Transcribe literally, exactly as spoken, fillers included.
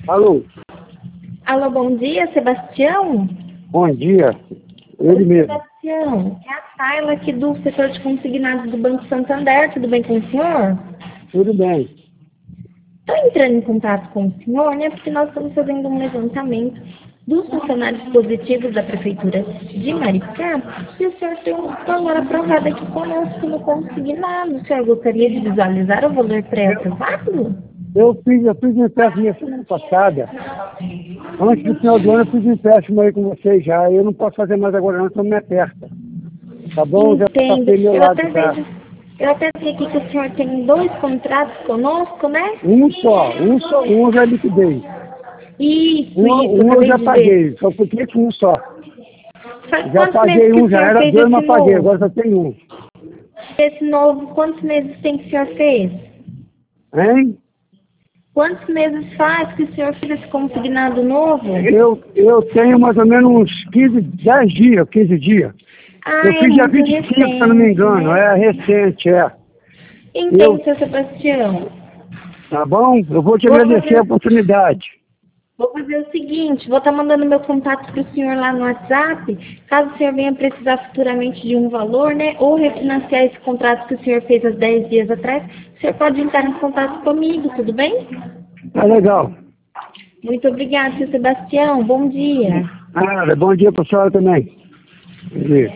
Alô? Alô, bom dia, Sebastião? Bom dia. Ele Oi, mesmo. Sebastião, é a Tayla aqui do setor de consignados do Banco Santander, tudo bem com o senhor? Tudo bem. Estou entrando em contato com o senhor, né, porque nós estamos fazendo um levantamento dos funcionários positivos da Prefeitura de Maricá, e o senhor tem um valor aprovado aqui conosco no consignado. O senhor gostaria de visualizar o valor pré-aprovado? Eu fiz, eu fiz um empréstimo na semana passada. Antes do final do ano eu fiz um empréstimo aí com vocês já. Eu não posso fazer mais agora não, então me aperta. Tá bom? Já Entendo. passei meu Eu lado até já. vejo, eu até vi aqui que o senhor tem dois contratos conosco, né? Um só, um só, um eu já liquidei. Isso, Um, isso, um eu acabei já de ver. paguei, só fiquei com um só. Faz Já quantos meses paguei que um, o já senhor era fez dois, esse mas paguei, agora novo? só tem um. Esse novo, quantos meses tem que o senhor fez? Hein? Quantos meses faz que o senhor fez esse consignado novo? Eu, eu tenho mais ou menos uns quinze, dez dias, quinze dias. Ah, Eu é fiz dia muito vinte e cinco, se eu não me recente, engano, né? é recente, é. Eu, Entendo, seu Sebastião. tá bom? Eu vou te Vou agradecer a fazer, oportunidade. vou fazer o seguinte, vou estar mandando meu contato para o senhor lá no WhatsApp, caso o senhor venha precisar futuramente de um valor, né, ou refinanciar esse contrato que o senhor fez há dez dias atrás, o senhor pode entrar em contato comigo, tudo bem? Tá legal. Muito obrigada, seu Sebastião. Bom dia. Ah, bom dia para a senhora também. Bom dia.